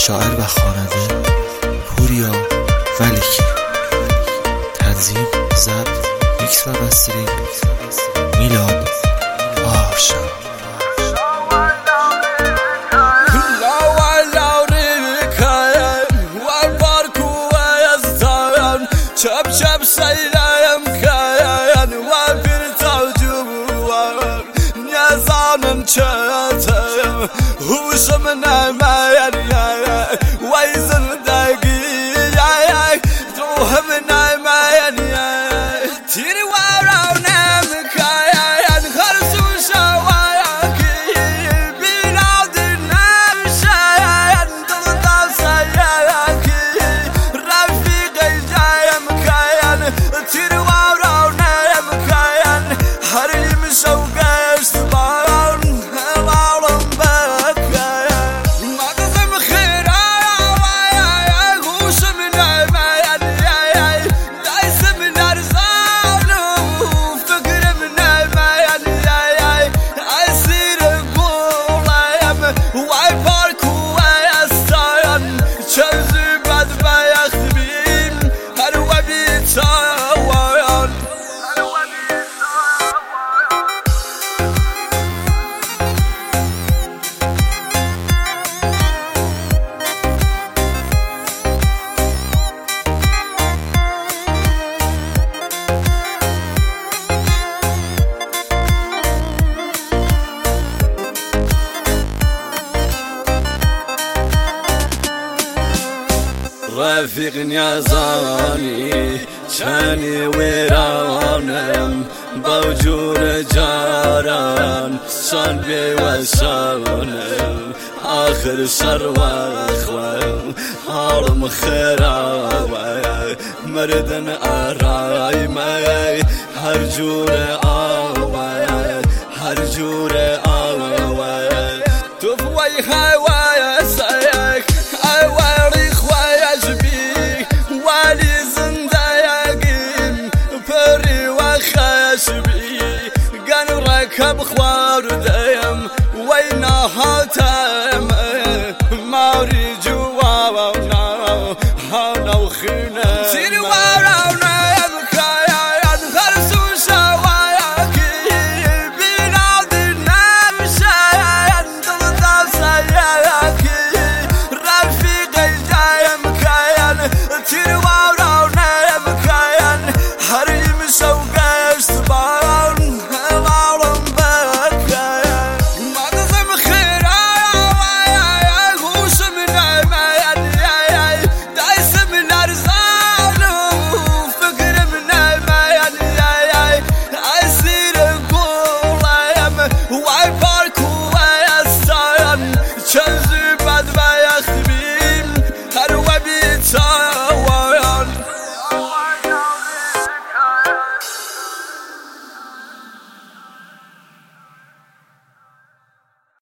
شاعر و خواننده پوریا ولیکی. تنظیم، ضبط، میکس و مسترینگ میلاد آرشان. شب سيلم كيان وبرت وجوار نظام شاتم هو سمنا ما يا ويزن دقيق توهمنا ما يا تيري ورانا مكيان خرسو شواياك بلادنا مشايان ضد سياك رفيقي تيري ورانا يا مكيان هري مشوقة اشتبان العالم بكيان مقسم خيرا يا غوش من عمايان دايس من ارزان وفقر من عمايان عسير قوليم واي باركو ويستايان شمزي بعد ما يخدمين هروا بيتايان. رفيق نيازاني شاني ويرانم بوجور جاران شان بي وشانم آخر شر واخوة حالم خيراوة مردن آراي ماي هر جور آوة هر جور